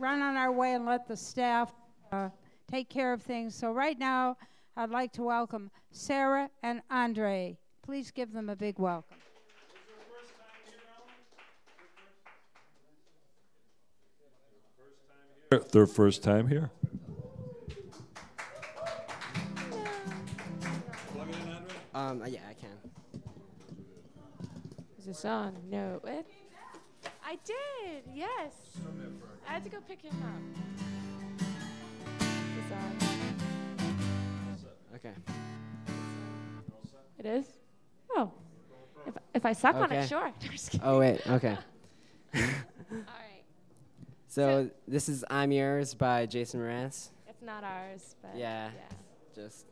run on our way and let the staff take care of things. So right now, I'd like to welcome Sarah and Andre. Please give them a big welcome. Their first time here? Yeah, I can. Is this on? No. What? I did, yes. I had to go pick him up. Is this on? Okay. It is? Oh. If I suck on Okay. it, sure. Just kidding. Oh, wait, okay. All right. So this is I'm Yours by Jason Mraz. It's not ours, but Yeah. Just...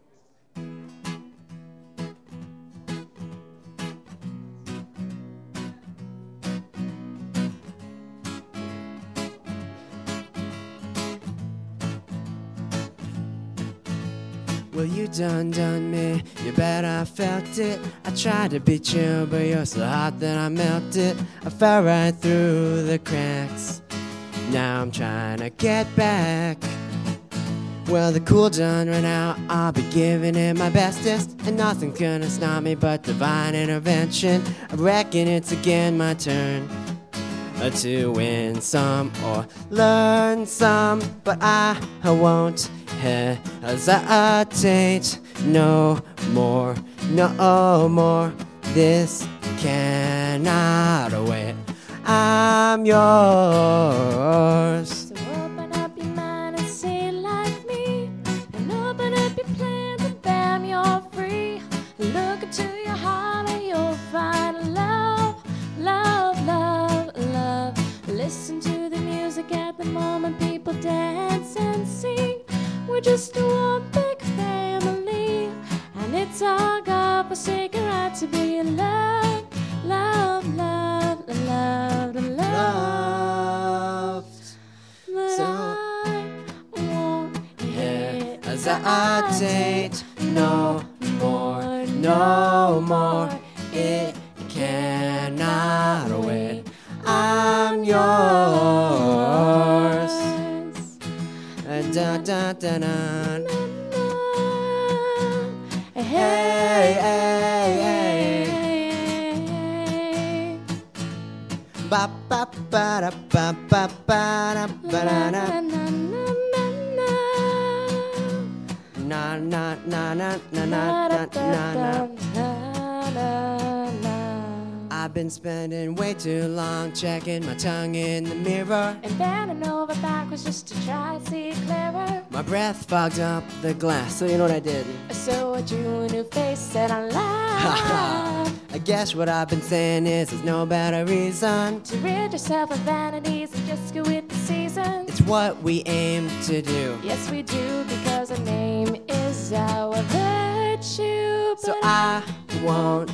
Well, you done me, you bet I felt it. I tried to beat you, but you're so hot that I melted. I fell right through the cracks. Now I'm trying to get back. Well, the cool done ran out, I'll be giving it my bestest. And nothing's gonna stop me but divine intervention. I reckon it's again my turn to win some or learn some. But I won't hesitate no more, no more. This cannot wait. I'm yours. So open up your mind and say it like me, and open up your plans and bam, you're free. Look into your heart and you'll find love, love, love, love. Listen to the music at the moment, people dance and sing. We're just one big family, and it's our God-forsaken right to be in love, love, love, love, love. But So I won't hesitate no more, no more. It cannot wait. I'm yours. Da, da, da, da. Hey, hey, hey. Ba ba ba da ba ba ba da ba da da. Na na na na na na na na. I've been spending way too long checking my tongue in the mirror And bending over backwards just to try to see it clearer. My breath fogged up the glass. So you know what I did? So I drew a new face and I laughed. I guess what I've been saying is there's no better reason To rid yourself of vanities and just go with the seasons. It's what we aim to do. Yes, we do, because our name is our virtue. So But I won't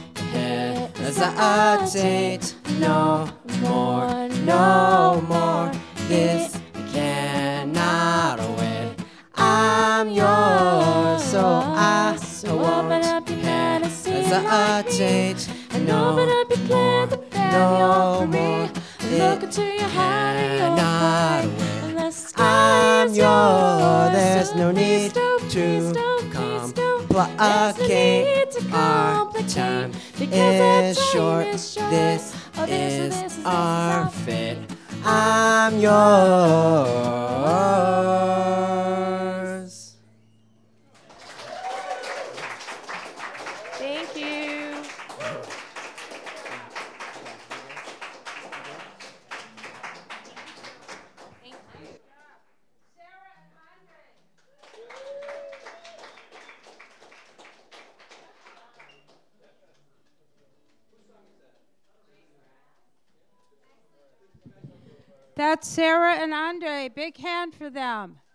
hesitate no more, no more. This cannot wait. I'm yours, so I open won't up your mind and see it like me. hesitate And no open up your plans and then no you're more. free. Look into your heart and you'll Cannot find. wait. And the I'm sky's yours. There's so no please need don't, please to don't, please don't. There's no complicate need to our complicate, time because our is time short. is short. This Oh, this is is our our fate. I'm yours. Thank you. That's Sarah and Andre. Big hand for them.